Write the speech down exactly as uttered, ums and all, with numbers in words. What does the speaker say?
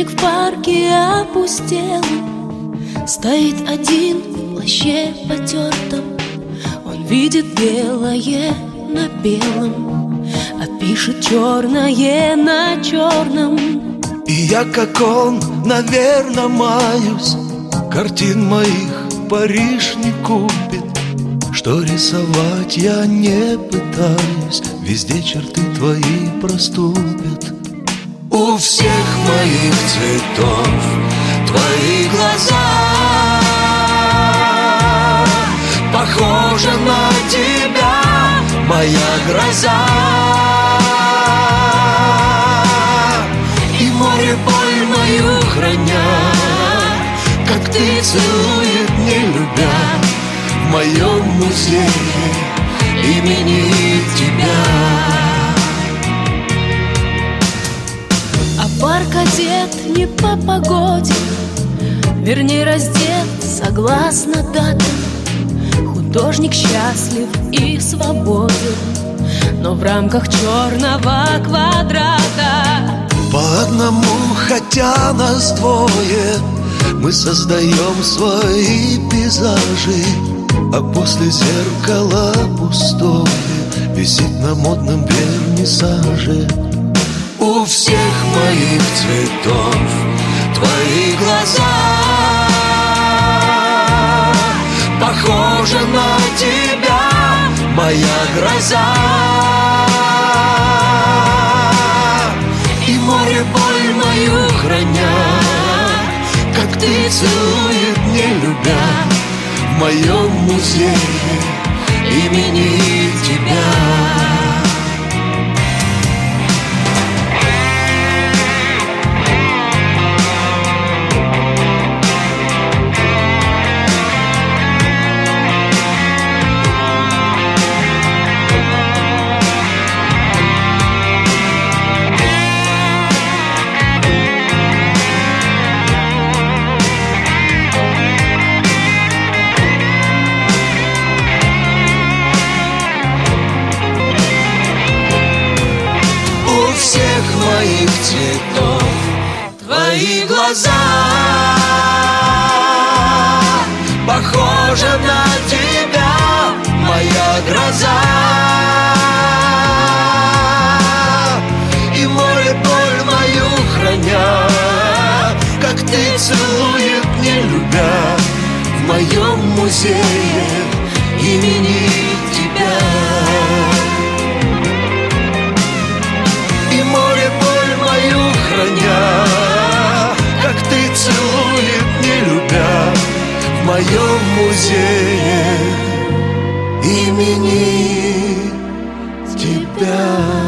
Будильник в парке опустелым стоит один в плаще потертом. Он видит белое на белом, а пишет черное на черном. И я, как он, наверно, маюсь. Картин моих Париж не купит. Что рисовать я не пытаюсь, везде черты твои проступят. У всех моих цветов твои глаза похожи на тебя, моя гроза. И море боль мою храня, как ты целует, не любя, в моем музее имени тебя. А парк одет не по погоде, вернее раздет согласно датам. Художник счастлив и свободен, но в рамках черного квадрата. По одному, хотя нас двое, мы создаем свои пейзажи, а после зеркала пустое висит на модном вернисаже. У всех моих цветов твои глаза похожи на тебя, моя гроза. И море боль мою храня, как ты целует, не любя, в моем музее имени тебя. Моих цветов твои глаза похожи на тебя, моя гроза. И море боль мою храня, как ты целует, не любя, в моем музее имени тебя. Как ты целует, не любя, в моем музее имени тебя.